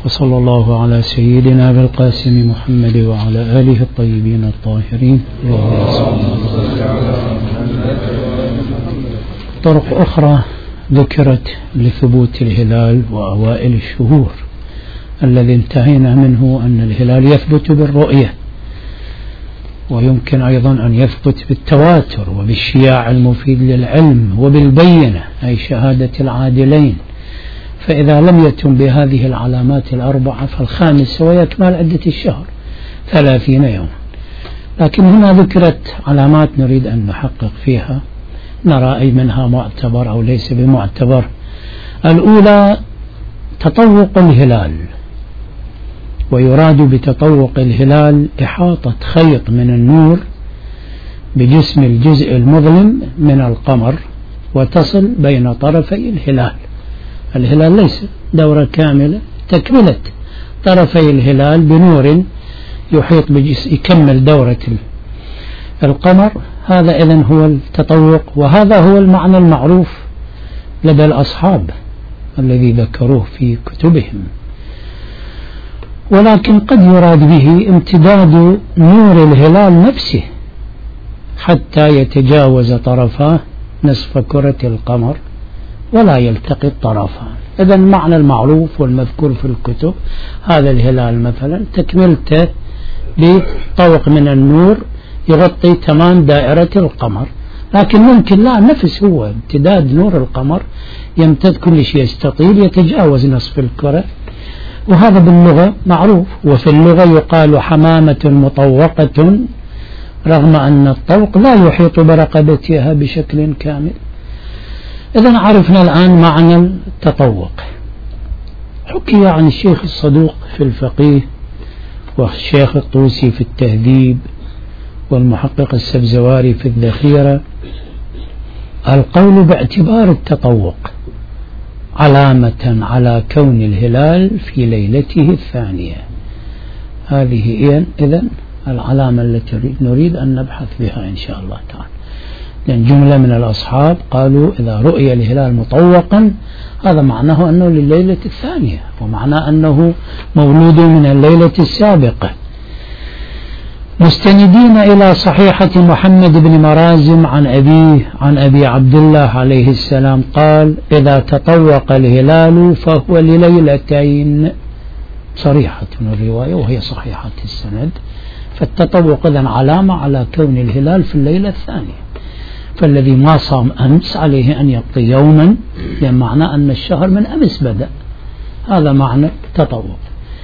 وصلى الله على سيدنا بالقاسم محمد وعلى آله الطيبين الطاهرين. طرق أخرى ذكرت لثبوت الهلال وأوائل الشهور الذي انتهينا منه أن الهلال يثبت بالرؤية، ويمكن أيضا أن يثبت بالتواتر وبالشياع المفيد للعلم وبالبينة أي شهادة العادلين. فإذا لم يتم بهذه العلامات الأربعة فالخامس ويكمل عدة الشهر 30 يوم. لكن هنا ذكرت علامات نريد أن نحقق فيها، نرى أي منها معتبر أو ليس بمعتبر. الأولى تطوق الهلال، ويراد بتطوق الهلال إحاطة خيط من النور بجسم الجزء المظلم من القمر وتصل بين طرفي الهلال. الهلال ليس دورة كاملة، تكملة طرفي الهلال بنور يحيط بجسم يكمل دورة القمر. هذا إذن هو التطوق، وهذا هو المعنى المعروف لدى الأصحاب الذي ذكروه في كتبهم. ولكن قد يراد به امتداد نور الهلال نفسه حتى يتجاوز طرفاه نصف كرة القمر ولا يلتقي الطرفان. إذن المعنى المعروف والمذكور في الكتب هذا الهلال مثلا تكملته بطوق من النور يغطي تمام دائرة القمر، لكن ممكن لا، نفس هو امتداد نور القمر يمتد كل شيء يستطيل يتجاوز نصف الكرة، وهذا باللغة معروف. وفي اللغة يقال حمامة مطوقة رغم أن الطوق لا يحيط برقبتها بشكل كامل. إذن عرفنا الآن معنى التطوق. حكي عن الشيخ الصدوق في الفقيه والشيخ الطوسي في التهذيب والمحقق السبزواري في الذخيرة القول باعتبار التطوق علامة على كون الهلال في ليلته الثانية. هذه إذن العلامة التي نريد أن نبحث بها إن شاء الله تعالى، لأن جملة من الأصحاب قالوا إذا رؤي الهلال مطوقا هذا معناه أنه لليلة الثانية، ومعناه أنه مولود من الليلة السابقة، مستندين إلى صحيحة محمد بن مرازم عن أبيه عن أبي عبد الله عليه السلام قال إذا تطوق الهلال فهو لليلتين. صريحة الرواية وهي صحيحة السند. فالتطوق إذن علامة على كون الهلال في الليلة الثانية، فالذي ما صام أمس عليه أن يقضي يوما، لأن معنى أن الشهر من أمس بدأ. هذا معنى التطوق.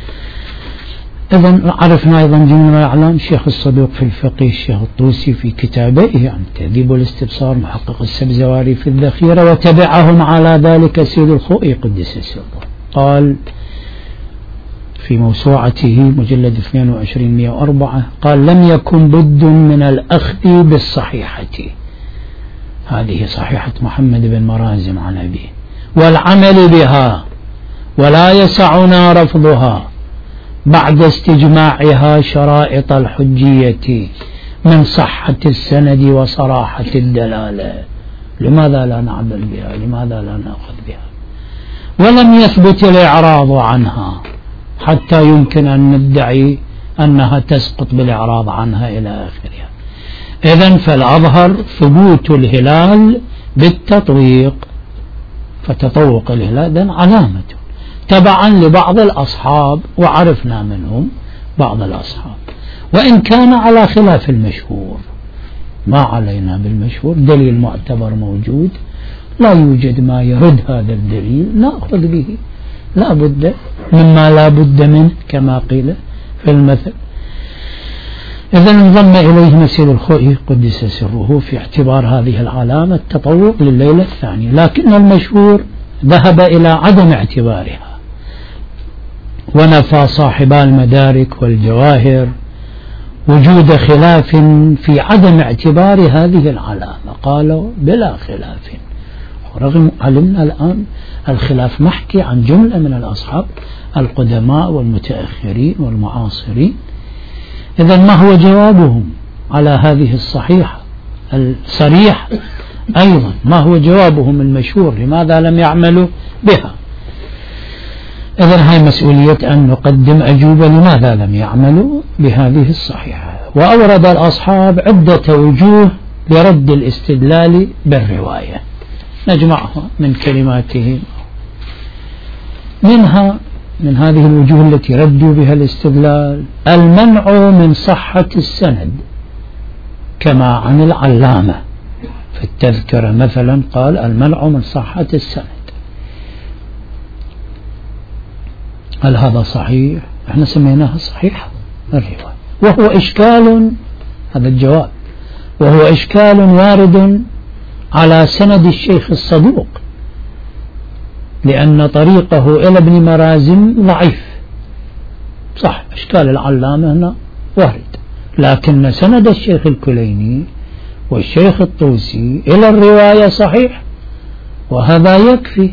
إذن عرفنا أيضا جملة الأعلام الشيخ الصدوق في الفقه، الشيخ الطوسي في كتابه عن التهذيب والاستبصار، محقق السبزواري في الذخيرة، وتبعهم على ذلك سيد الخوئي قدس سره قال في موسوعته مجلد 22/104 قال لم يكن بد من الأخذ بالصحيحة، هذه صحيحة محمد بن مرازم عن أبيه، والعمل بها، ولا يسعنا رفضها بعد استجماعها شرائط الحجية من صحة السند وصراحة الدلالة. لماذا لا نعمل بها؟ لماذا لا نأخذ بها؟ ولم يثبت الإعراض عنها حتى يمكن أن ندعي أنها تسقط بالإعراض عنها إلى آخرها. إذن فالأظهر ثبوت الهلال بالتطويق، فتطوق الهلال إذن علامة تبعا لبعض الأصحاب، وعرفنا منهم بعض الأصحاب، وإن كان على خلاف المشهور. ما علينا بالمشهور، دليل معتبر موجود، لا يوجد ما يرد هذا الدليل نأخذ به، لا بد مما لا بد منه كما قيل في المثل. إذن انضم إليه مسيد الخوئي قدس سره في اعتبار هذه العلامة التطوق لليلة الثانية، لكن المشهور ذهب إلى عدم اعتبارها، ونفى صاحبا المدارك والجواهر وجود خلاف في عدم اعتبار هذه العلامة، قالوا بلا خلاف، رغم علمنا الآن الخلاف محكي عن جملة من الأصحاب القدماء والمتأخرين والمعاصرين. إذن ما هو جوابهم على هذه الصحيحة الصريحة؟ أيضا ما هو جوابهم المشهور؟ لماذا لم يعملوا بها؟ إذن هاي مسؤولية أن نقدم أجوبة لماذا لم يعملوا بهذه الصحيحة. وأورد الأصحاب عدة وجوه لرد الاستدلال بالرواية نجمعها من كلماتهم. منها من هذه الوجوه التي ردوا بها الاستدلال المنع من صحة السند، كما عن العلامة في التذكرة مثلا قال المنع من صحة السند. هل هذا صحيح؟ احنا سميناها صحيحة الرواية، وهو إشكال، هذا الجواب، وهو إشكال وارد على سند الشيخ الصدوق، لأن طريقه إلى ابن مرازم ضعيف. صح، إشكال العلامة هنا وارد، لكن سند الشيخ الكليني والشيخ الطوسي إلى الرواية صحيح، وهذا يكفي.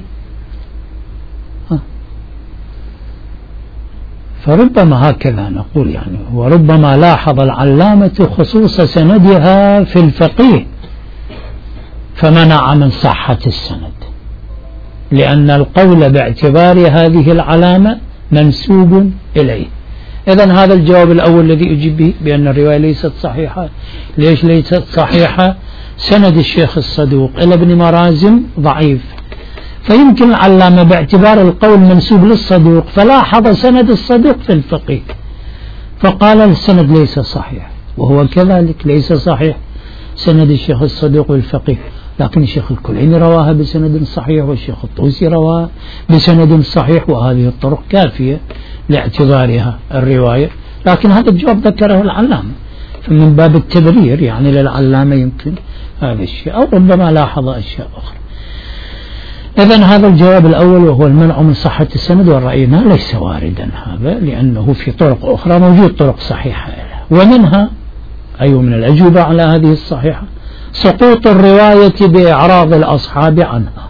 فربما هكذا نقول يعني، وربما لاحظ العلامة خصوص سندها في الفقيه فمنع من صحة السند، لأن القول باعتبار هذه العلامة منسوب إليه. إذن هذا الجواب الأول الذي أجيب به بأن الرواية ليست صحيحة. ليش ليست صحيحة؟ سند الشيخ الصدوق إلى ابن مرازم ضعيف، فيمكن العلامة باعتبار القول منسوب للصدوق فلاحظ سند الصدوق في الفقيه فقال السند ليس صحيح، وهو كذلك ليس صحيح سند الشيخ الصدوق والفقيه، لكن الشيخ الكليني رواها بسند صحيح والشيخ الطوسي رواها بسند صحيح، وهذه الطرق كافية لاعتبارها الرواية. لكن هذا الجواب ذكره العلامة، فمن باب التبرير يعني للعلامة يمكن هذا الشيء، أو ربما لاحظ أشياء أخرى. إذن هذا الجواب الأول وهو المنع من صحة السند، ورأينا ليس واردا هذا، لأنه في طرق أخرى موجود طرق صحيحة له. ومنها أي من الأجوبة على هذه الصحيحة سقوط الرواية بإعراض الأصحاب عنها،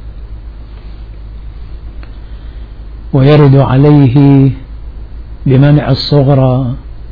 ويرد عليه بمنع الصغرى.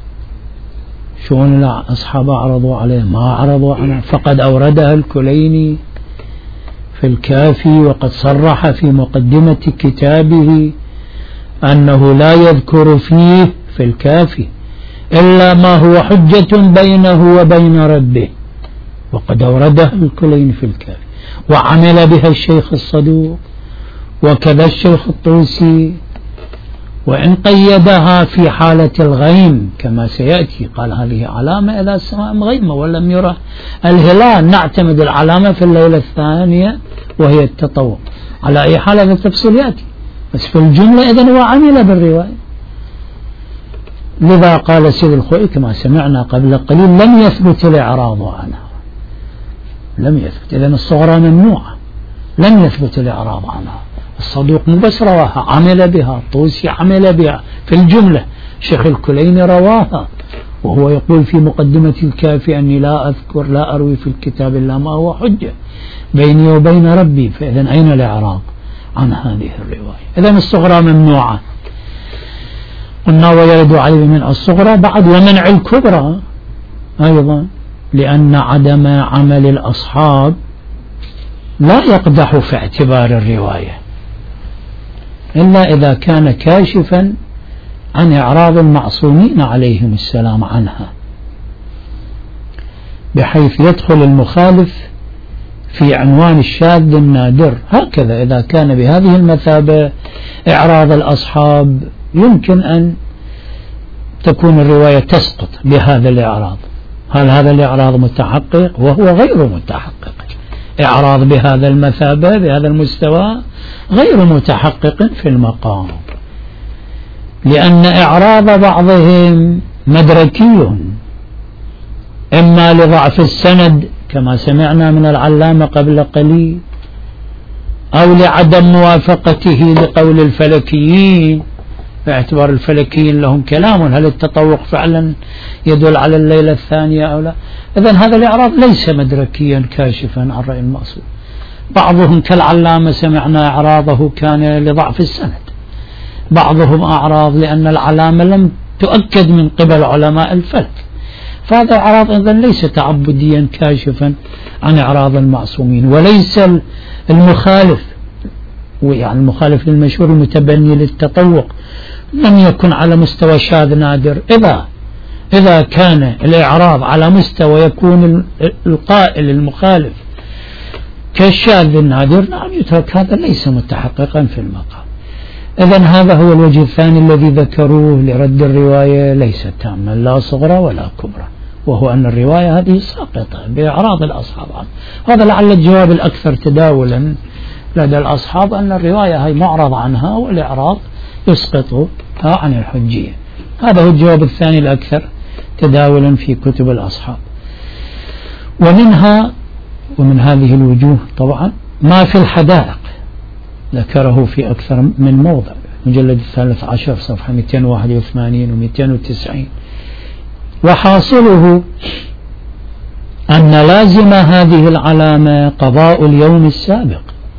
شون الأصحاب أعرضوا عليه؟ ما أعرضوا عنها، فقد أوردها الكليني في الكافي، وقد صرح في مقدمة كتابه أنه لا يذكر فيه في الكافي إلا ما هو حجة بينه وبين ربه، وقد أوردها الكليني في الكافي، وعمل بها الشيخ الصدوق وكذا الشيخ الطوسي، وإن قيدها في حالة الغيم كما سيأتي قال هذه علامة إذا السماء غيمة ولم يرى الهلال، نعتمد العلامة في الليلة الثانية وهي التطوع. على أي حال هذا التفصيل يأتي، بس في الجملة إذن هو عمل بالرواية. لذا قال سيد الخوئي كما سمعنا قبل قليل لم يثبت الإعراض عنها، لم يثبت، إذن الصغرى ممنوعة، لم يثبت الإعراض عنها. الصدوق مو بس رواها، عمل بها، الطوسي عمل بها في الجملة، شيخ الكليني رواها، وهو يقول في مقدمة الكافي أني لا أذكر لا أروي في الكتاب إلا ما هو حجة بيني وبين ربي. فإذن أين الإعراض عن هذه الرواية؟ إذن الصغرى ممنوعة. قلنا ويرد عليه من الصغرى بعد ومنع الكبرى أيضا، لأن عدم عمل الأصحاب لا يقدح في اعتبار الرواية إلا إذا كان كاشفا عن إعراض المعصومين عليهم السلام عنها، بحيث يدخل المخالف في عنوان الشاذ النادر. هكذا إذا كان بهذه المثابة إعراض الأصحاب يمكن أن تكون الرواية تسقط بهذا الإعراض. هل هذا الإعراض متحقق؟ وهو غير متحقق. إعراض بهذا المثابة بهذا المستوى غير متحقق في المقام، لأن إعراض بعضهم مدركي، إما لضعف السند كما سمعنا من العلامة قبل قليل، أو لعدم موافقته لقول الفلكيين، باعتبار الفلكيين لهم كلام هل التطوق فعلا يدل على الليلة الثانية أو لا. إذن هذا الإعراض ليس مدركيا كاشفا عن رأي المقصود. بعضهم كالعلامة سمعنا إعراضه كان لضعف السند، بعضهم أعراض لأن العلامة لم تؤكد من قبل علماء الفلك، فهذا إعراض إذن ليس تعبديا كاشفا عن إعراض المعصومين. وليس المخالف ويعني المخالف للمشهور المتبني للتطوق لم يكن على مستوى شاذ نادر. إذا كان الإعراض على مستوى يكون القائل المخالف كالشاذ النادر، نعم يترك، هذا ليس متحققا في المقام. إذن هذا هو الوجه الثاني الذي ذكروه لرد الرواية ليست تاما لا صغرى ولا كبرى، وهو أن الرواية هذه ساقطة بإعراض الأصحاب عنه. هذا لعل الجواب الأكثر تداولا لدى الأصحاب، أن الرواية هي معرض عنها والإعراض يسقطها عن الحجية. هذا هو الجواب الثاني الأكثر تداولا في كتب الأصحاب. ومن هذه الوجوه طبعا ما في الحدائق ذكره في أكثر من موضع، مجلد 13 صفحة 281 و 290. وحاصله أن لازم هذه العلامة قضاء اليوم السابق،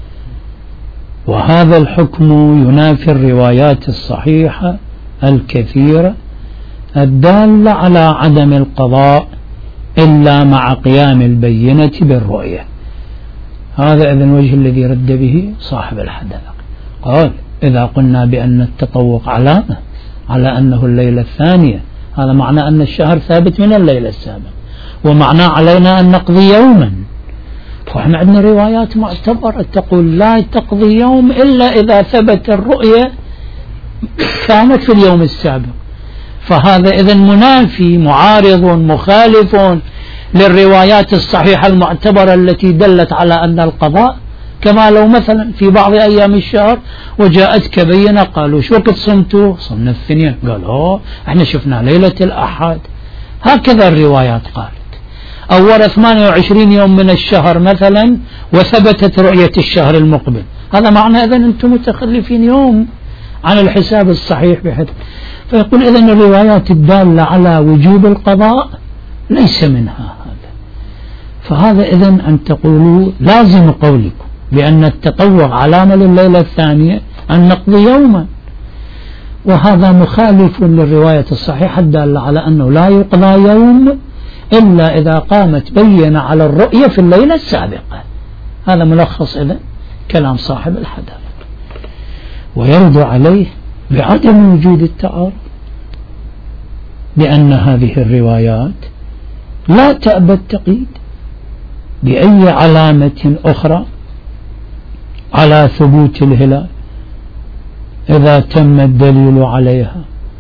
وهذا الحكم ينافي الروايات الصحيحة الكثيرة الدالة على عدم القضاء إلا مع قيام البينة بالرؤية. هذا إذن الوجه الذي رد به صاحب الحدائق، قال إذا قلنا بأن التطوق علامة على أنه الليلة الثانية، هذا معنى أن الشهر ثابت من الليلة السابقة، ومعنى علينا أن نقضي يوما. فإحنا عندنا روايات معتبرة تقول لا تقضي يوم إلا إذا ثبت الرؤية كانت في اليوم السابق. فهذا إذن منافي معارض مخالف للروايات الصحيحة المعتبرة التي دلت على أن القضاء، كما لو مثلا في بعض أيام الشهر وجاءتك بينة قالوا شو وقت صمتوا؟ صمنا الاثنين، قالوا احنا شفنا ليلة الأحد. هكذا الروايات قالت. أول 28 يوم من الشهر مثلا وثبتت رؤية الشهر المقبل، هذا معنى إذن أنتم متخلفين يوم عن الحساب الصحيح بحد. فيقول إذن الروايات الدالة على وجوب القضاء ليس منها هذا. فهذا إذن أن تقولوا لازم قولكم بأن التطوع علامة لليلة الثانية أن نقضي يوما، وهذا مخالف للرواية الصحيحة الدالة على أنه لا يقضى يوم إلا إذا قامت بينة على الرؤية في الليلة السابقة. هذا ملخص إذن كلام صاحب الحدائق. ويرد عليه بعدم وجود التعارض، لأن هذه الروايات لا تأبى التقييد بأي علامة أخرى على ثبوت الهلال إذا تم الدليل عليها،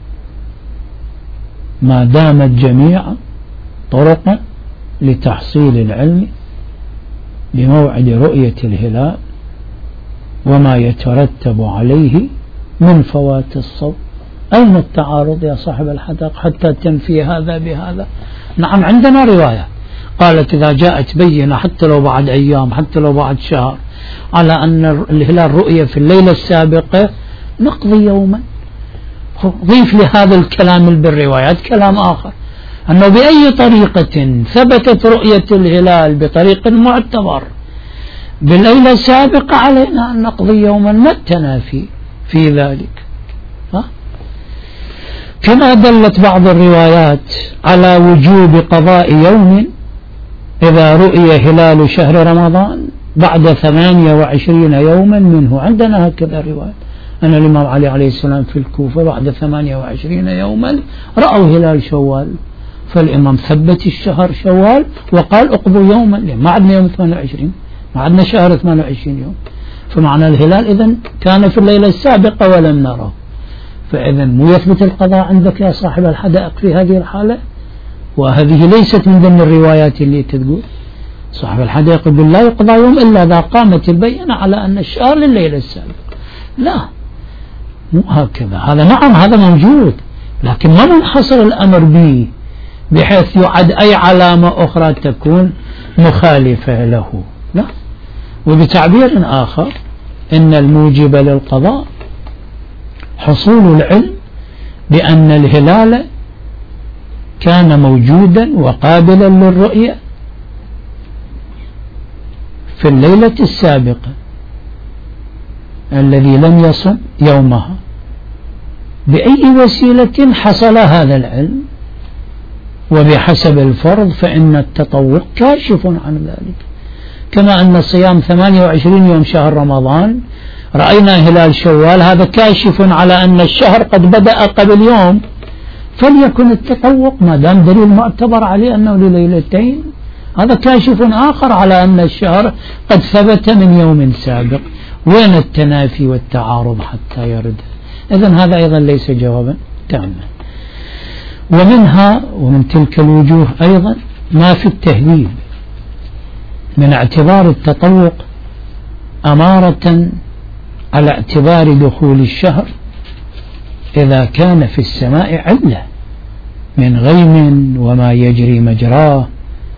ما دامت جميعا طرقا لتحصيل العلم بموعد رؤية الهلال وما يترتب عليه من فوات الصوم. أين التعارض يا صاحب الحدائق حتى تنفي هذا بهذا؟ نعم عندنا رواية قالت إذا جاءت بينة حتى لو بعد أيام حتى لو بعد شهر على أن الهلال رؤية في الليلة السابقة نقضي يوما. ضيف لهذا الكلام بالروايات كلام آخر، أنه بأي طريقة ثبتت رؤية الهلال بطريق معتبر بالليلة السابقة علينا أن نقضي يوما، ما التنافي في ذلك؟ كما دلت بعض الروايات على وجوب قضاء يوم إذا رؤي هلال شهر رمضان بعد 28 يوما منه. عندنا هكذا رواية أن الإمام علي عليه السلام في الكوفة بعد 28 يوما رأوا هلال شوال، فالإمام ثبت الشهر شوال وقال اقضوا يوما، ما عندنا يوم 28، ما عندنا شهر 28 يوم، فمعنى الهلال إذن كان في الليلة السابقة ولم نره. فإذن مو يثبت القضاء عندك يا صاحب الحدائق في هذه الحالة، وهذه ليست من ضمن الروايات اللي تقول. صاحب الحدائق يقول لا يقضى يوم إلا إذا قامت البينة على أن الشهر لليلة السابقة. لا، مو هكذا. هذا نعم هذا موجود، لكن ما منحصر الأمر به بحيث يعد أي علامة أخرى تكون مخالفة له، لا. وبتعبير آخر إن الموجب للقضاء حصول العلم بأن الهلال كان موجودا وقابلا للرؤية في الليلة السابقة الذي لم يصم يومها، بأي وسيلة حصل هذا العلم. وبحسب الفرض فإن التطوع كاشف عن ذلك، كما أن صيام 28 يوم شهر رمضان رأينا هلال شوال هذا كاشف على أن الشهر قد بدأ قبل يوم، فليكن التطوق ما دام دليل معتبر عليه أنه لليلتين، هذا كاشف آخر على أن الشهر قد ثبت من يوم سابق. وين التنافي والتعارض حتى يرد؟ إذن هذا أيضا ليس جوابا تاما. ومنها ومن تلك الوجوه أيضا ما في التهذيب من اعتبار التطوق أمارة على اعتبار دخول الشهر إذا كان في السماء علة من غيم وما يجري مجراه،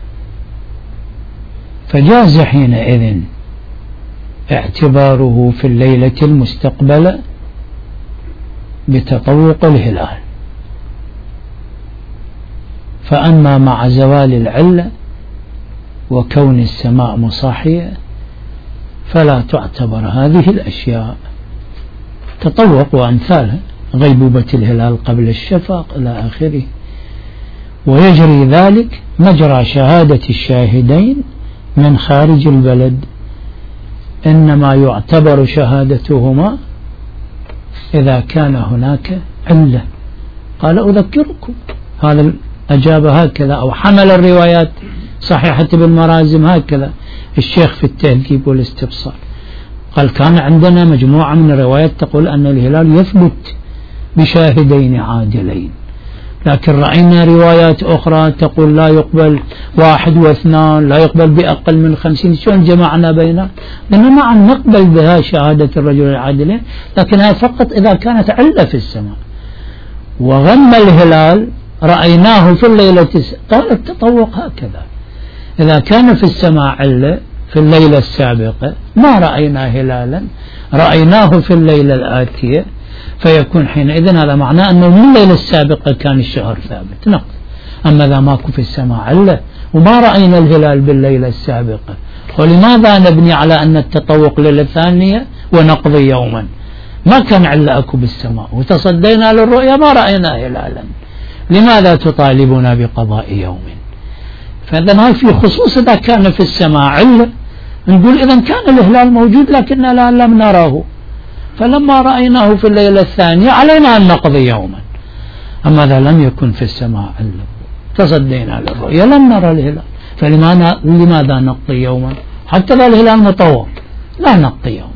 فجاز حينئذ اعتباره في الليلة المستقبلة بتطوق الهلال. فأما مع زوال العلة وكون السماء مصاحية فلا تعتبر هذه الأشياء، تطوق وأمثالها، غيبوبة الهلال قبل الشفق إلى آخره. ويجري ذلك مجرى شهادة الشاهدين من خارج البلد، إنما يعتبر شهادتهما إذا كان هناك علة. قال أذكركم، هذا أجاب هكذا أو حمل الروايات صحيحة بالمرازم هكذا الشيخ في التهذيب والاستبصار، قال كان عندنا مجموعة من الروايات تقول أن الهلال يثبت بشاهدين عادلين، لكن رأينا روايات أخرى تقول لا يقبل 1 و2، لا يقبل بأقل من 50. شلون جمعنا بينها؟ لأننا معا نقبل بها شهادة الرجل العادلين، لكنها فقط إذا كانت علة في السماء. وغم الهلال رأيناه في الليلة، قال التطوق هكذا، إذا كان في السماء علة في الليلة السابقة ما رأينا هلالا، رأيناه في الليلة الآتية، فيكون حينئذ هذا معناه أنه من الليلة السابقة كان الشهر ثابت نقض. أما إذا ماكو في السماء علة وما رأينا الهلال بالليلة السابقة، ولماذا نبني على أن التطوق ليلة ثانية ونقضي يوما؟ ما كان علة أكو بالسماء وتصدينا للرؤيا ما رأينا هلالا، لماذا تطالبنا بقضاء يوم؟ فإذا هاي في خصوص إذا كان في السماء علة نقول إذا كان الهلال موجود لكننا لم نراه، فلما رأيناه في الليلة الثانية علينا أن نقضي يوما. أما إذا لم يكن في السماء علة تصدينا للرؤيا لم نرى الهلال، فلماذا نقضي يوما؟ حتى ذا الهلال مطوق لا نقضي يوما.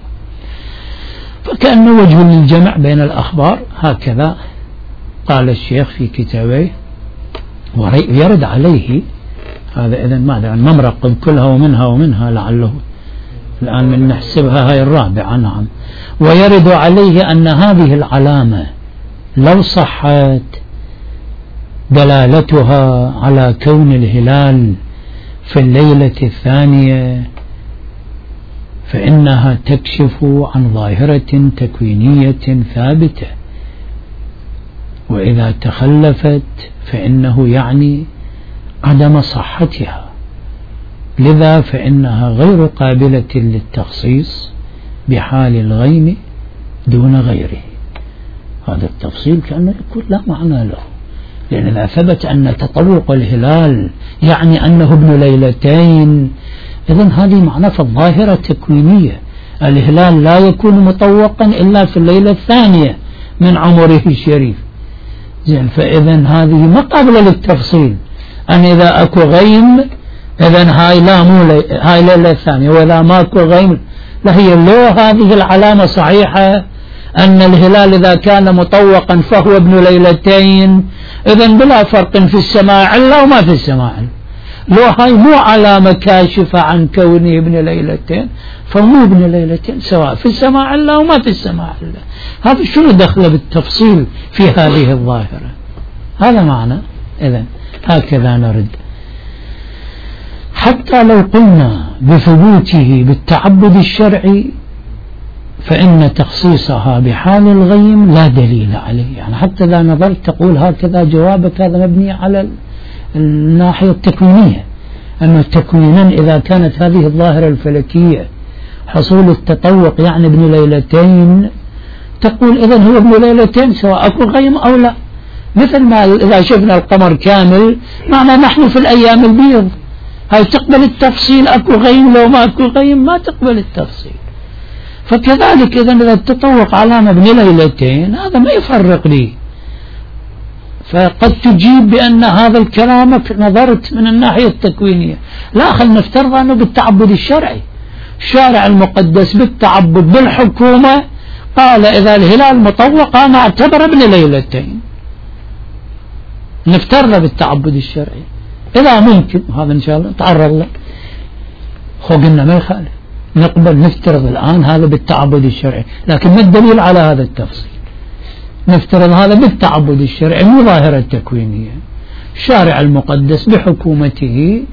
فكأنه وجه للجمع بين الأخبار هكذا قال الشيخ في كتابه، ويرد عليه هذا. إذن ماذا نمرق كلها ومنها لعله الآن من نحسبها هاي الرابعة. نعم. ويرد عليه أن هذه العلامة لو صحت دلالتها على كون الهلال في الليلة الثانية فإنها تكشف عن ظاهرة تكوينية ثابتة، وإذا تخلفت فإنه يعني عدم صحتها، لذا فإنها غير قابلة للتخصيص بحال الغيم دون غيره. هذا التفصيل كأنه يقول لا معنى له، لأن إذا ثبت أن تطوق الهلال يعني أنه ابن ليلتين، إذن هذه معنى في الظاهرة تكوينية، الهلال لا يكون مطوقا إلا في الليلة الثانية من عمره الشريف. زين، فإذن هذه ما قابلة للتفصيل، أن إذا أكو غيم إذن هاي لا مو هاي ليلة ثانية، وإذا ماكو غيم لا، هي لو هذه العلامة صحيحة أن الهلال إذا كان مطوقا فهو ابن ليلتين، إذن بلا فرق في السماء علة وما في السماء علة. لو هاي مو علامة كاشفة عن كونه ابن ليلتين فمو ابن ليلتين، سواء في السماء علة وما في السماء علة. هذا شنو دخل بالتفصيل في هذه الظاهرة؟ هذا معنى. إذن هكذا نرد. حتى لو قلنا بثبوته بالتعبد الشرعي فإن تخصيصها بحال الغيم لا دليل عليه. يعني حتى إذا نظرت تقول هكذا جوابك هذا مبني على الناحية التكوينية، أنه تكوينا إذا كانت هذه الظاهرة الفلكية حصول التطوق يعني ابن ليلتين، تقول إذن هو ابن ليلتين سواء أكو غيم أو لا. مثل ما إذا شفنا القمر كامل معنا نحن في الأيام البيض، هاي تقبل التفصيل، أكو غيم لو ما أكو غيم ما تقبل التفصيل. فكذلك إذا التطوق علامة ابن ليلتين هذا ما يفرق لي. فقد تجيب بأن هذا الكلام نظرت من الناحية التكوينية، لا خل نفترض أنه بالتعبد الشرعي، الشارع المقدس بالتعبد بالحكومة قال إذا الهلال مطوق أنا أعتبر ابن ليلتين، نفترض بالتعبد الشرعي إذا ممكن، هذا إن شاء الله تعرض له قلنا ما يخالف، نقبل نفترض الآن هذا بالتعبد الشرعي، لكن ما الدليل على هذا التفصيل؟ نفترض هذا بالتعبد الشرعي مو ظاهرة تكوينية، الشارع المقدس بحكومته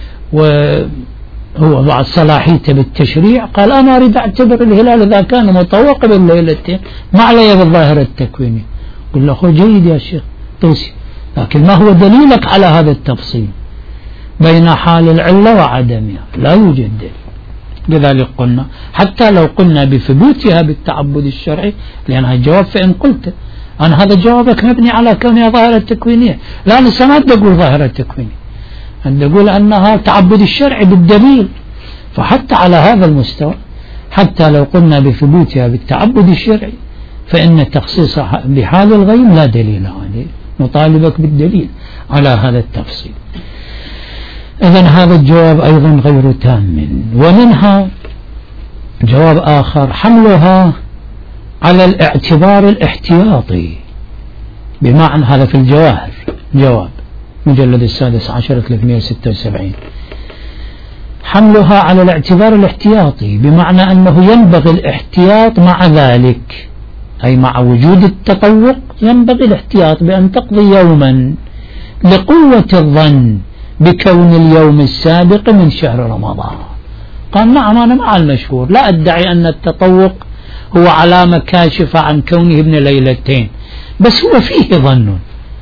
وهو بعد صلاحيته بالتشريع قال أنا أريد أعتبر الهلال إذا كان مطوق بالليلتين ما علي بالظاهرة التكوينية. قل له جيد يا شيخ توسي، لكن ما هو دليلك على هذا التفصيل بين حال العلة وعدمها؟ لا يوجد دليل. لذلك قلنا حتى لو قلنا بثبوتها بالتعبد الشرعي لأنها الجواب، فإن قلت أنا هذا جوابك مبني على كونها ظاهرة تكوينية، لا أنا سمعت أقول ظاهرة تكوينية، أن أقول أنها تعبد الشرعي بالدليل. فحتى على هذا المستوى حتى لو قلنا بثبوتها بالتعبد الشرعي فإن تخصيصها بحال الغيب لا دليل عليه، نطالبك بالدليل على هذا التفصيل. إذن هذا الجواب أيضا غير تام. ومنها جواب آخر حملها على الاعتبار الاحتياطي، بمعنى هذا في الجواهر جواب مجلد 16 376، حملها على الاعتبار الاحتياطي بمعنى أنه ينبغي الاحتياط مع ذلك، أي مع وجود التطوق ينبغي الاحتياط بأن تقضي يوما لقوة الظن بكون اليوم السابق من شهر رمضان. قال نعم أنا مع المشهور، لا أدعي أن التطوق هو علامة كاشفة عن كونه ابن ليلتين، بس هو فيه ظن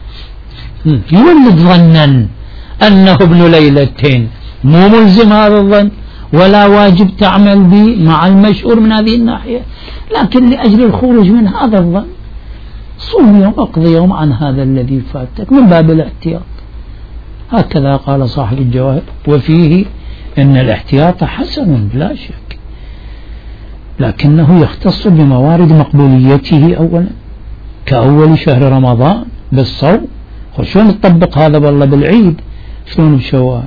يولد ظنا أنه ابن ليلتين، مو ملزم هذا الظن ولا واجب تعمل به مع المشهور من هذه الناحية، لكن لأجل الخروج من هذا الظن صوم يوم أقضي يوم عن هذا الذي فاتك من باب الاحتياط. هكذا قال صاحب الجواهر، وفيه أن الاحتياط حسن لا شك، لكنه يختص بموارد مقبوليته أولا كأول شهر رمضان بالصوم، شلون نطبق هذا والله بالعيد شلون بشوال؟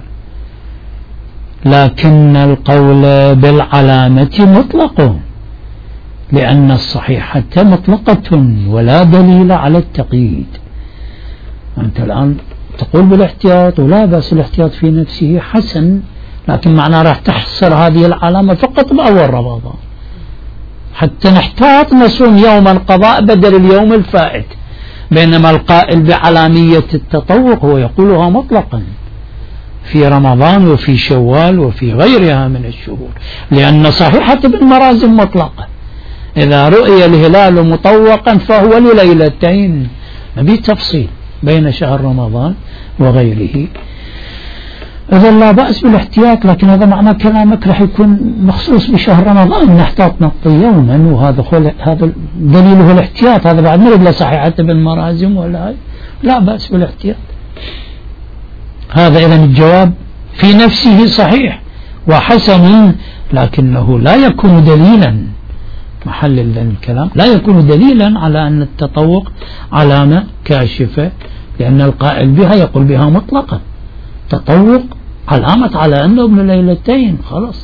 لكن القول بالعلامة مطلق لأن الصحيحة مطلقة ولا دليل على التقييد. أنت الآن تقول بالاحتياط ولا بأس، الاحتياط في نفسه حسن، لكن معناه راح تحصر هذه العلامة فقط بأول رمضان حتى نحتاط نصوم يوم القضاء بدل اليوم الفائت، بينما القائل بعلامية التطوق هو يقولها مطلقا في رمضان وفي شوال وفي غيرها من الشهور، لأن صحيحة ابن مرازم مطلقة، إذا رؤي الهلال مطوقا فهو لليلتين، ما في تفصيل بين شهر رمضان وغيره. إذا لا بأس بالاحتياط، لكن هذا معنى كلامك راح يكون مخصوص بشهر رمضان نحتاط نقضي يوما، وهذا دليله الاحتياط، هذا بعد مرد لصحيحة ابن مرازم ولا لا بأس بالاحتياط. هذا إذن الجواب في نفسه صحيح وحسن، لكنه لا يكون دليلا، محل الكلام لا يكون دليلا على أن التطوق علامة كاشفة، لأن القائل بها يقول بها مطلقا تطوق علامة على أنه ابن ليلتين خلاص.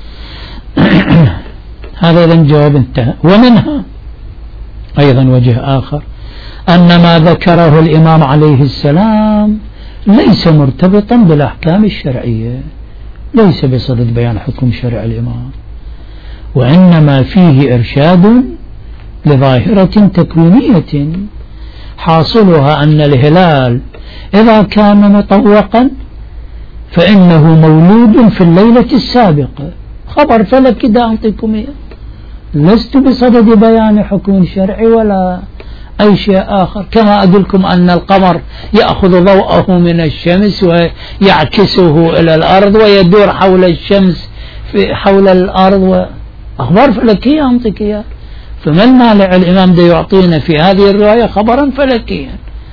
هذا إذن جواب انتهى. ومنها أيضا وجه آخر أن ما ذكره الإمام عليه السلام ليس مرتبطا بالأحكام الشرعية، ليس بصدد بيان حكم شرع الإمام، وإنما فيه إرشاد لظاهرة تكوينية حاصلها أن الهلال إذا كان مطوقا فإنه مولود في الليلة السابقة، خبر فلك كده أعطيكم إياه، لست بصدد بيان حكم شرعي ولا أي شيء آخر. كما أقولكم أن القمر يأخذ ضوءه من الشمس ويعكسه إلى الأرض ويدور حول الشمس حول الأرض، أخبار فلكية أعطيك إياه، فما المانع الإمام ده يعطينا في هذه الرواية خبرا فلكيا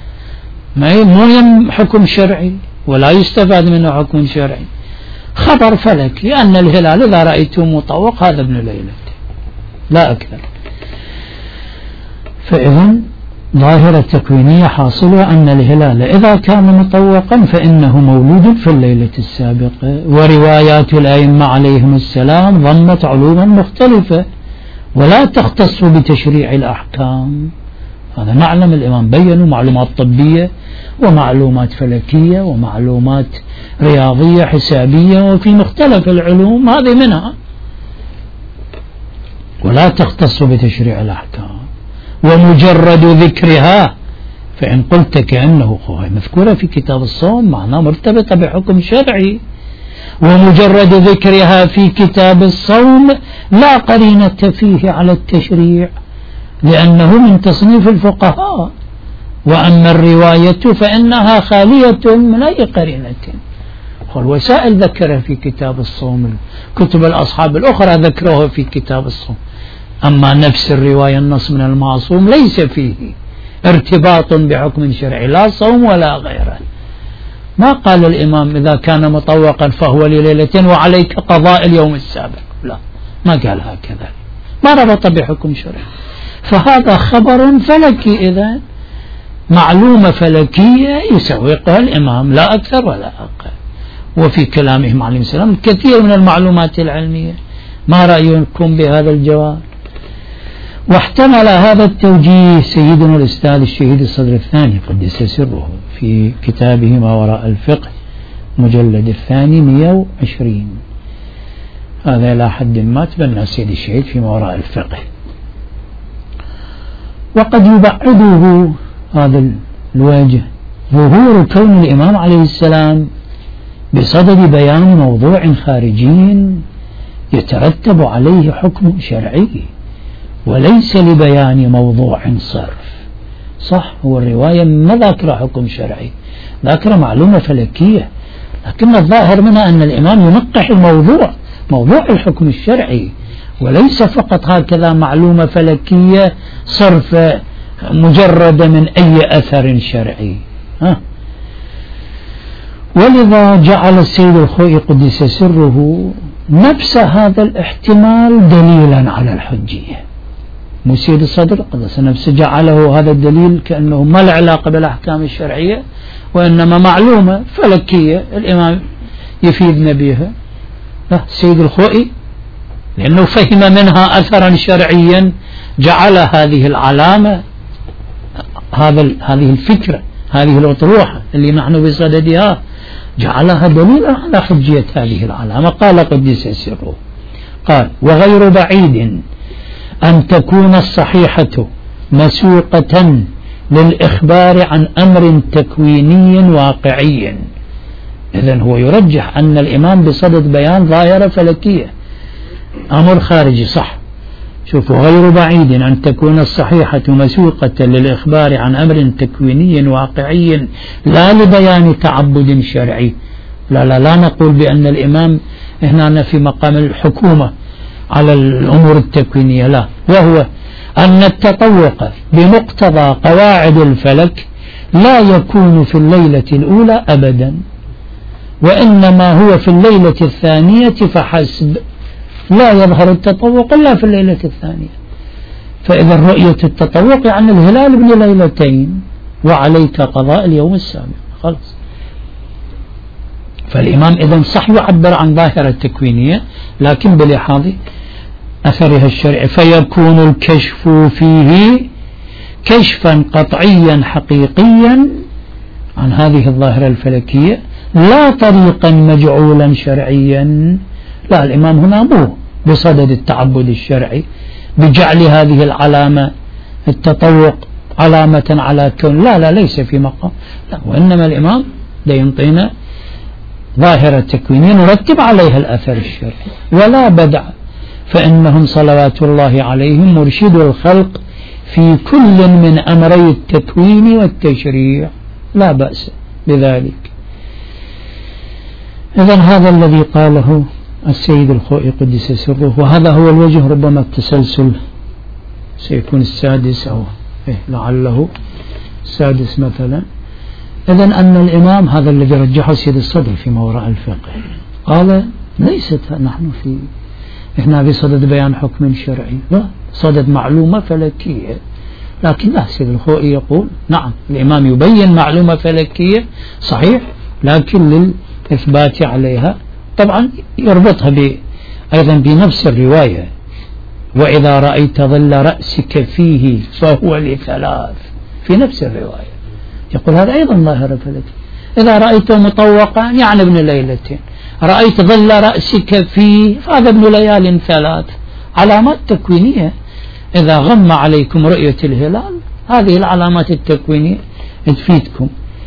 مو حكم شرعي ولا يستفاد منه حكم شرعي، خبر فلكي أن الهلال إذا رأيته مطوق هذا ابن ليلة. لا أكثر. فإذا ظاهرة تكوينية حاصلة أن الهلال إذا كان مطوقا فإنه مولود في الليلة السابقة، وروايات الأئمة عليهم السلام ضمت علوما مختلفة ولا تختص بتشريع الأحكام. هذا معلم الإمام بيّنوا معلومات طبية ومعلومات فلكية ومعلومات رياضية حسابية وفي مختلف العلوم هذه منها، ولا تختص بتشريع الأحكام. ومجرد ذكرها فإن قلت كأنه مذكورة في كتاب الصوم معناه مرتبطة بحكم شرعي، ومجرد ذكرها في كتاب الصوم لا قرينة فيه على التشريع لأنه من تصنيف الفقهاء. وأما الرواية فإنها خالية من أي قرينة. والوسائل ذكرها في كتاب الصوم، كتب الأصحاب الأخرى ذكروها في كتاب الصوم، أما نفس الرواية النص من المعصوم ليس فيه ارتباط بحكم شرعي لا صوم ولا غيره. ما قال الإمام إذا كان مطوقا فهو لليلة وعليك قضاء اليوم السابق، لا، ما قال هكذا، ما ربط بحكم شرعي. فهذا خبر فلكي، إذا معلومة فلكية يسوقها الإمام لا أكثر ولا أقل. وفي كلامهم عليه السلام كثير من المعلومات العلمية. ما رأيكم بهذا الجواب؟ واحتمل هذا التوجيه سيدنا الأستاذ الشهيد الصدر الثاني قدس سره في كتابه ما وراء الفقه مجلد الثاني 120. هذا إلى حد ما تبنى السيد الشهيد في ما وراء الفقه. وقد يبعده هذا الوجه ظهور كون الإمام عليه السلام بصدد بيان موضوع خارجي يترتب عليه حكم شرعي وليس لبيان موضوع صرف. صح، هو الرواية ما ذاكرة حكم شرعي، ذاكرة معلومة فلكية، لكن الظاهر منها أن الإمام ينقح موضوع الحكم الشرعي، وليس فقط هكذا معلومة فلكية صرف مجرد من أي أثر شرعي. ولذا جعل السيد الخوئي قدس سره نفس هذا الاحتمال دليلا على الحجية. مسيد الصدر قدس نفسه جعله هذا الدليل كأنه ما له علاقة بالأحكام الشرعية وإنما معلومة فلكية الإمام يفيدنا بها. السيد الخوئي لأنه فهم منها أثرا شرعيا جعل هذه العلامة، هذه الفكرة، هذه الأطروحة اللي نحن بصددها، جعلها دليلا على حجية هذه العلامة. قال قدس سره، قال: وغير بعيد أن تكون الصحيحة مسوقة للإخبار عن أمر تكويني واقعي. إذن هو يرجح أن الإمام بصدد بيان ظاهرة فلكية، أمر خارجي. صح، شوفوا، غير بعيد أن تكون الصحيحة مسوقة للإخبار عن أمر تكويني واقعي لا لبيان تعبد شرعي. لا نقول بأن الإمام هنا في مقام الحكومة على الأمور التكوينية، لا، وهو أن التطوق بمقتضى قواعد الفلك لا يكون في الليلة الأولى أبدا، وإنما هو في الليلة الثانية فحسب، لا يظهر التطوق إلا في الليلة الثانية. فإذا رؤية التطوق يعني الهلال ابن ليلتين وعليك قضاء اليوم السابق، خلاص. فالإمام إذن صح يعبر عن ظاهرة تكوينية لكن بلحاظ أثرها الشرعي، فيكون الكشف فيه كشفا قطعيا حقيقيا عن هذه الظاهرة الفلكية لا طريقا مجعولا شرعيا. لا، الإمام هنا مو بصدد التعبد الشرعي بجعل هذه العلامة التطوق علامة على كون، لا ليس في مقام، لا، وإنما الإمام ينطينا ظاهرة تكوينية نرتب عليها الأثر الشرعي ولا بدع. فإنهم صلوات الله عليهم مرشدوا الخلق في كل من أمري التكوين والتشريع، لا بأس بذلك. إذن هذا الذي قاله السيد الخوئي قدس سره، وهذا هو الوجه، ربما التسلسل سيكون السادس أو لعله السادس مثلا. إذن أن الإمام هذا الذي رجحه سيد الصدر في ما وراء الفقه قال ليست نحن في إحنا بصدد بيان حكم شرعي، لا، صدد معلومة فلكية. لكن لا، سيد الخوئي يقول نعم الإمام يبين معلومة فلكية صحيح، لكن للإثبات عليها طبعا يربطها أيضا بنفس الرواية، وإذا رأيت ظل رأسك فيه فهو لثلاث، في نفس الرواية يقول هذا أيضا ظاهرة فلكية. إذا رأيته مطوقا يعني ابن ليلتين، رأيت ظل رأسك فيه فهذا ابن ليال ثلاث. علامات تكوينية، إذا غم عليكم رؤية الهلال هذه العلامات التكوينية تفيدكم.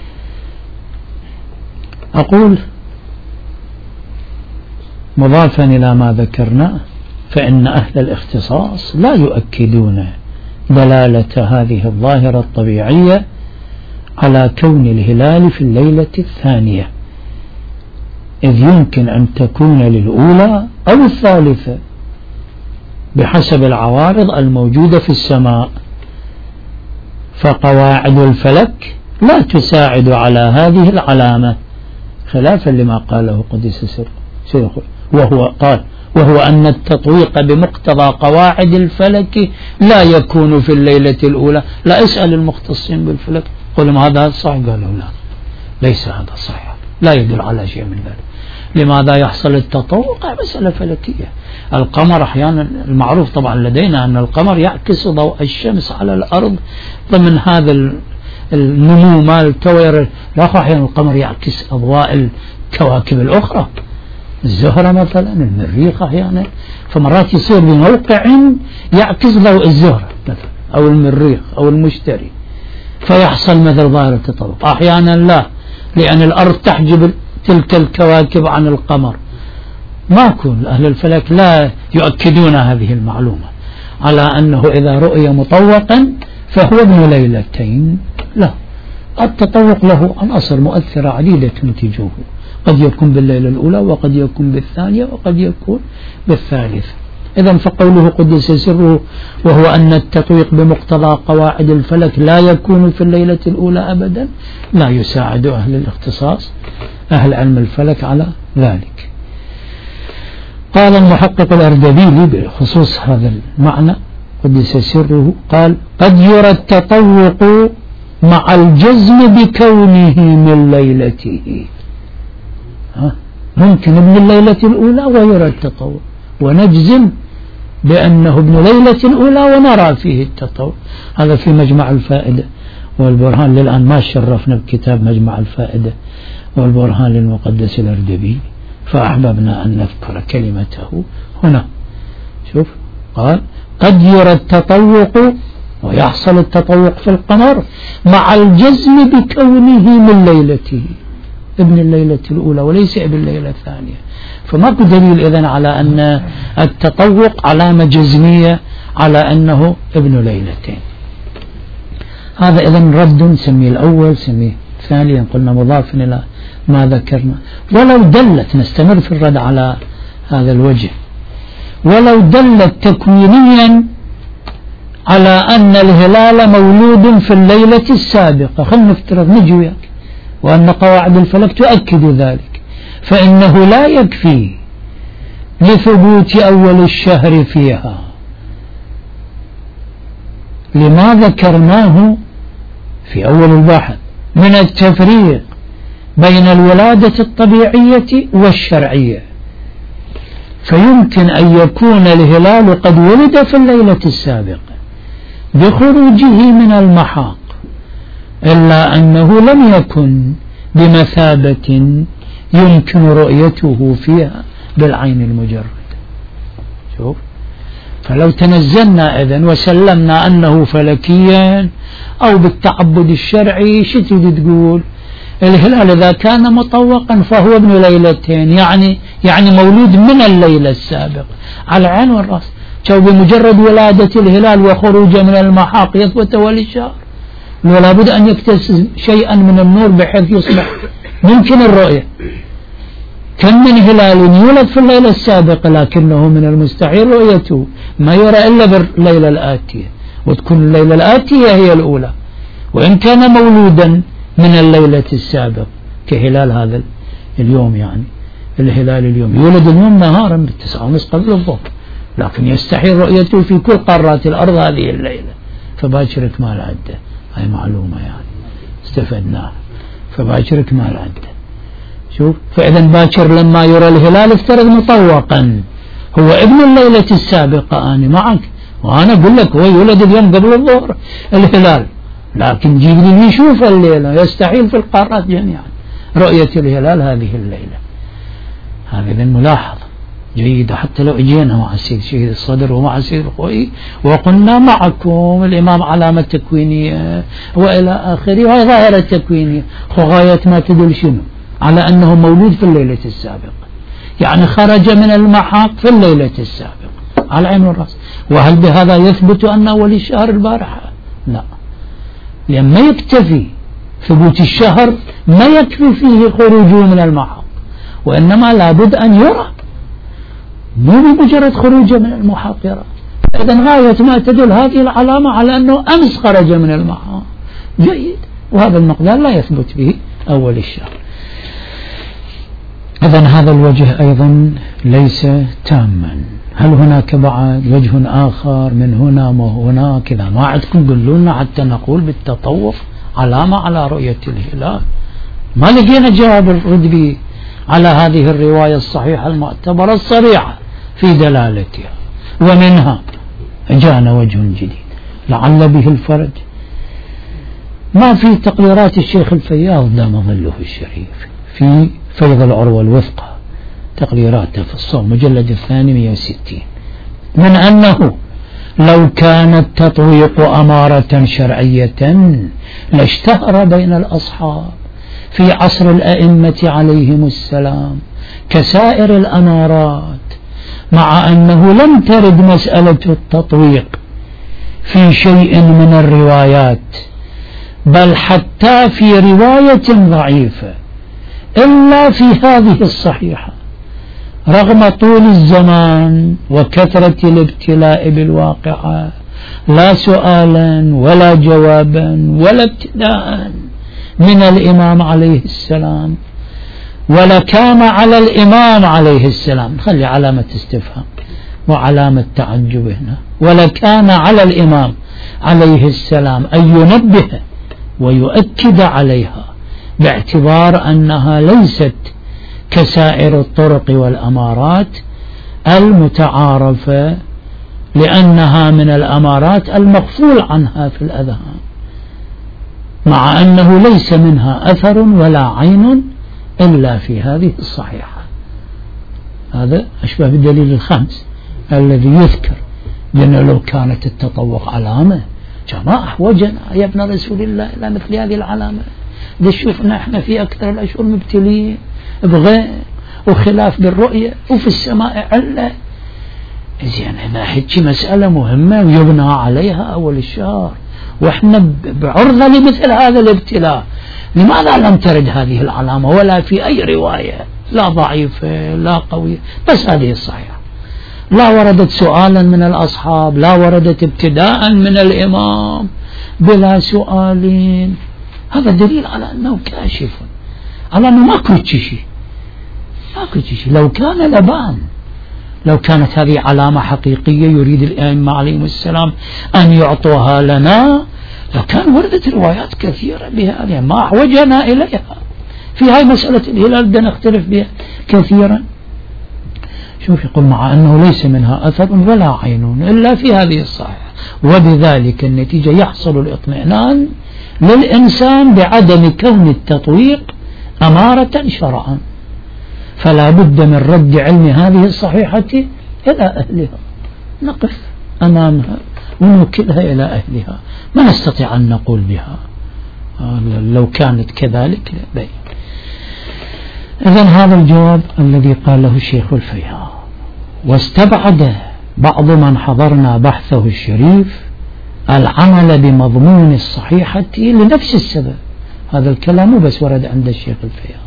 أقول مضافا إلى ما ذكرنا، فإن أهل الاختصاص لا يؤكدون دلالة هذه الظاهرة الطبيعية على كون الهلال في الليلة الثانية، إذ يمكن أن تكون للأولى أو الثالثة بحسب العوارض الموجودة في السماء، فقواعد الفلك لا تساعد على هذه العلامة، خلافا لما قاله قدس سره، وهو أن التطويق بمقتضى قواعد الفلك لا يكون في الليلة الأولى. لا، اسأل المختصين بالفلك قل ما هذا صحيح، قالوا لا ليس هذا صحيح، لا يدل على شيء من ذلك. لماذا يحصل التطوق؟ مسألة فلكية. القمر أحيانا المعروف طبعا لدينا أن القمر يعكس ضوء الشمس على الأرض ضمن هذا النمو مال التوير. لا، أحيانا القمر يعكس أضواء الكواكب الأخرى، الزهرة مثلا، المريخ أحيانا، فمرات يصير بموقع يعكس ضوء الزهرة مثلا أو المريخ أو المشتري، فيحصل مثل ظاهرة التطوق. أحيانا لا، لأن الأرض تحجب تلك الكواكب عن القمر. ما كل أهل الفلك لا يؤكدون هذه المعلومة على أنه إذا رؤي مطوقا فهو ابن ليلتين. لا، التطوق له عناصر مؤثرة عديدة تنتجه، قد يكون بالليلة الأولى وقد يكون بالثانية وقد يكون بالثالثة. إذن فقوله قدس سره وهو أن التطويق بمقتضى قواعد الفلك لا يكون في الليلة الأولى أبدا لا يساعد أهل الاختصاص أهل علم الفلك على ذلك. قال المحقق الأردبيلي بخصوص هذا المعنى قدس سره قال قد يرى التطوق مع الجزم بكونه من ليلته. ممكن ابن الليلة الأولى ويرى التطوق، ونجزم بأنه ابن ليلة الأولى ونرى فيه التطوق. هذا في مجمع الفائدة والبرهان. للآن ما شرفنا بكتاب مجمع الفائدة والبرهان للمقدس الأردبيلي، فأحببنا أن نذكر كلمته هنا. شوف قال قد يرى التطوق ويحصل التطوق في القمر مع الجزم بكونه من ليلته ابن الليلة الأولى وليس ابن الليلة الثانية. فماكو دليل إذن على أن التطوق علامة جزمية على أنه ابن ليلتين. هذا إذن رد نسميه الأول سميه الثاني، قلنا مضاف إلى ما ذكرنا. ولو دلت، نستمر في الرد على هذا الوجه، ولو دلت تكوينيا على أن الهلال مولود في الليلة السابقة، خلنا نفترض نجي وياك وأن قواعد الفلك تؤكد ذلك، فإنه لا يكفي لثبوت أول الشهر فيها لما ذكرناه في أول البحث من التفريق بين الولادة الطبيعية والشرعية. فيمكن أن يكون الهلال قد ولد في الليلة السابقة بخروجه من المحاق، إلا أنه لم يكن بمثابة يمكن رؤيته فيها بالعين المجرد. شوف، فلو تنزلنا إذن وسلمنا أنه فلكيا أو بالتعبد الشرعي، شو تريد تقول؟ الهلال إذا كان مطوقا فهو ابن ليلتين، يعني مولود من الليلة السابقة على العين والرأس. شو بمجرد ولادة الهلال وخروجه من المحاق يثبت ولي الشهر؟ ولا بد أن يكتسب شيئا من النور بحيث يصبح ممكن الرؤية. كم من هلال يولد في الليلة السابقة لكنه من المستحيل رؤيته، ما يرى إلا بالليلة الآتية، وتكون الليلة الآتية هي الأولى، وإن كان مولودا من الليلة السابقة كهلال هذا اليوم. يعني الهلال اليوم يولد اليوم نهارا ب9:30 قبل الظهر، لكن يستحيل رؤيته في كل قارات الأرض هذه الليلة. فباكر إكمال عدة، هاي معلومة يعني استفدناها. فباكر إكمال عدة. شوف، فإذا باكر لما يرى الهلال افترض مطوقا هو ابن الليلة السابقة. أنا معك، وأنا أقول لك هو يولد اليوم قبل الظهر الهلال، لكن جبريل يشوف الليلة، يستحيل في القارات جميعا رؤية الهلال هذه الليلة. هذه الملاحظة جيدة، حتى لو اجينا مع السيد شهيد الصدر ومع السيد الخوئي وقلنا معكم الإمام علامة تكوينية وإلى آخره، وهي ظاهرة تكوينية، غاية ما تدل شنو؟ على أنه مولود في الليلة السابقة، يعني خرج من المحاق في الليلة السابقة على عين والرأس. وهل بهذا يثبت أنه ولي الشهر البارحة؟ لا، لأن ما يكتفي ثبوت الشهر، ما يكفي فيه خروجه من المحاق، وإنما لابد أن يرى، مو بمجرد خروجه من المحاق يرى. إذن غاية ما تدل هذه العلامة على أنه أمس خرج من المحاق. جيد، وهذا المقدار لا يثبت به أول الشهر. إذن هذا الوجه أيضا ليس تاما. هل هناك بعد وجه آخر من هنا وهناك؟ إذا ما عندكم قلوا لنا حتى نقول بالتطوق علامة على رؤية الهلال. ما لقينا جواب الردبي على هذه الرواية الصحيحة المعتبرة الصريحة في دلالتها، ومنها جاءنا وجه جديد لعل به الفرج. ما في تقريرات الشيخ الفياض دام ظله الشريف في فيض العروة الوثقى، تقريراته في الصوم مجلد 260، من أنه لو كان التطويق أمارة شرعية لاشتهر بين الأصحاب في عصر الأئمة عليهم السلام كسائر الأمارات، مع أنه لم ترد مسألة التطويق في شيء من الروايات، بل حتى في رواية ضعيفة إلا في هذه الصحيحة، رغم طول الزمان وكثرة الابتلاء بالواقعة، لا سؤالا ولا جوابا ولا ابتداء من الإمام عليه السلام، ولا كان على الإمام عليه السلام، خلي علامة استفهام وعلامة تعجب هنا، ولا كان على الإمام عليه السلام أن ينبه ويؤكد عليها، باعتبار أنها ليست كسائر الطرق والأمارات المتعارفة، لأنها من الأمارات المغفول عنها في الأذهان، مع أنه ليس منها أثر ولا عين إلا في هذه الصحيحة. هذا أشبه بالدليل الخامس الذي يذكر، لأنه لو كانت التطوق علامة كما أحوجنا يا ابن رسول الله إلى مثل هذه العلامة. إذا شوفنا إحنا في أكثر الأشهر مبتلين بغير وخلاف بالرؤية، وفي السماء علة، زين إذا هيك مسألة مهمة ويبنى عليها أول الشهر وإحنا بعرضة لمثل هذا الابتلاء، لماذا لم ترد هذه العلامة ولا في أي رواية، لا ضعيفة لا قوية، بس هذه الصحيحة، لا وردت سؤالا من الأصحاب، لا وردت ابتداء من الإمام بلا سؤالين. هذا دليل على أنه كاشف، على أنه ما كنت شيء. لو كان لبان، لو كانت هذه علامة حقيقية يريد الأئمة عليهم السلام أن يعطوها لنا، لكان وردت روايات كثيرة بهذه ما أحوجنا إليها. في هاي مسألة الهلال بدنا نختلف بها كثيرا. شوف يقول مع أنه ليس منها أثر ولا عين إلا في هذه الصحيحة، وبذلك النتيجة يحصل الاطمئنان للإنسان بعدم كون التطويق أمارة شرعا، فلا بد من رد علم هذه الصحيحة إلى أهلها، نقف أمامها ونوكلها إلى أهلها، ما نستطيع أن نقول بها لو كانت كذلك بين. إذن هذا الجواب الذي قاله الشيخ الفياض. واستبعد بعض من حضرنا بحثه الشريف العمل بمضمون الصحيحة لنفس السبب. هذا الكلام بس ورد عند الشيخ الفياض،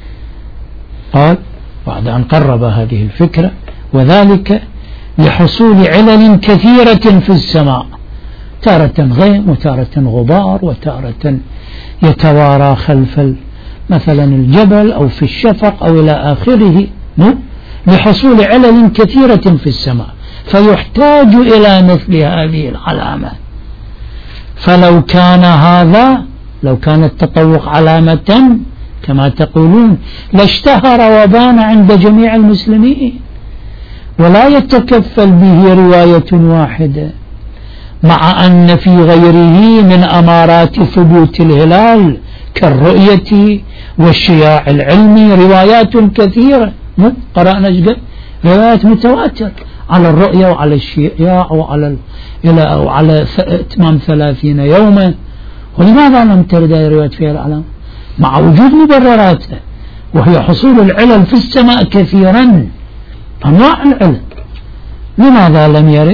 قال بعد أن قرب هذه الفكرة: وذلك لحصول علل كثيرة في السماء، تارة غيم وتارة غبار وتارة يتوارى خلف مثلا الجبل أو في الشفق أو إلى آخره، لحصول علل كثيرة في السماء فيحتاج إلى مثل هذه العلامة. فلو كان هذا، لو كان التطوق علامة كما تقولون لاشتهر وبان عند جميع المسلمين، ولا يتكفل به رواية واحدة، مع أن في غيره من أمارات ثبوت الهلال كالرؤية والشياع العلمي روايات كثيرة. قرأنا روايات متواترة على الرؤية وعلى الشياع وعلى إتمام 30 يوما. ولماذا لم ترد الروايات فيها العلامة مع وجود مبرراتها، وهي حصول العلل في السماء كثيرا، أنواع العلل؟ لماذا لم يرد؟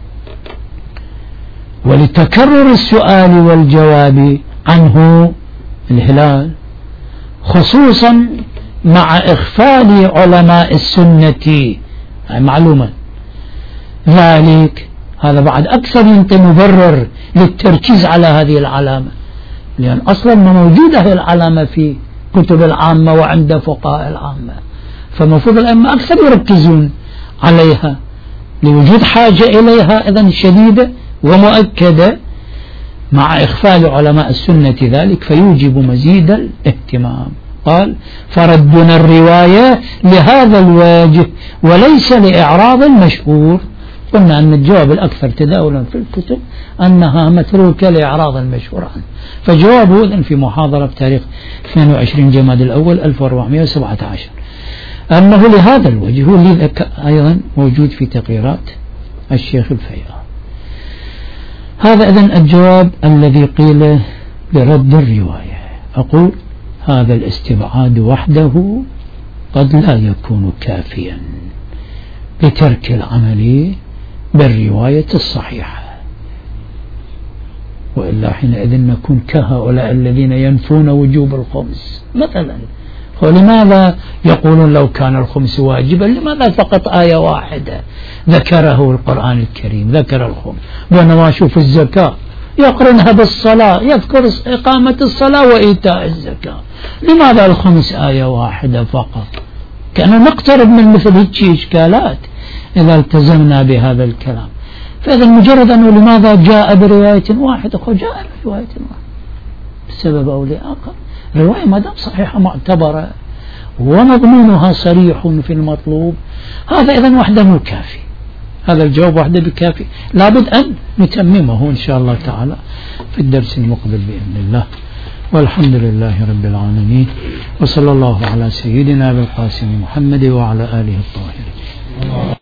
ولتكرر السؤال والجواب عنه الهلال، خصوصا مع إغفال علماء السنة معلومة ذلك، هذا بعد أكثر ينطي مبرر للتركيز على هذه العلامة، لأن أصلا ما موجودة هذه العلامة في كتب العامة وعند فقهاء العامة، فمفروض الأئمة أكثر يركزون عليها لوجود حاجة إليها إذن شديدة ومؤكدة، مع إغفال علماء السنة ذلك فيوجب مزيد الاهتمام. قال فردنا الرواية لهذا الواجه وليس لإعراض المشهور. قلنا أن الجواب الأكثر تداولا في الكتب أنها متروكة لإعراض المشهور عنه، فجوابه إذن في محاضرة بتاريخ 22 جماد الأول 1417 أنه لهذا الوجه، واللي أيضا موجود في تقريرات الشيخ الفياض. هذا إذن الجواب الذي قيل برد الرواية. أقول هذا الاستبعاد وحده قد لا يكون كافيا لترك العمل بالرواية الصحيحة، وإلا حينئذ نكون كهؤلاء الذين ينفون وجوب الخمس مثلا. ولماذا يقولون لو كان الخمس واجبا لماذا فقط آية واحدة ذكره القرآن الكريم ذكر الخمس، وأنا أشوف الزكاة يقرنها بالصلاة، يذكر إقامة الصلاة وإيتاء الزكاة، لماذا الخمس آية واحدة فقط؟ كأننا نقترب من مثل هيك إشكالات إذا التزمنا بهذا الكلام. فإذا مجرد أنه لماذا جاء برواية واحدة، جاء برواية واحدة بسبب أو لآخر، رواية ما دام صحيحة معتبرة ومضمونها صريح في المطلوب، هذا إذن وحده مو كافي، هذا الجواب وحده بكافي، لابد أن نتممه إن شاء الله تعالى في الدرس المقبل بإذن الله. والحمد لله رب العالمين، وصلى الله على سيدنا بالقاسم محمد وعلى آله الطاهرين.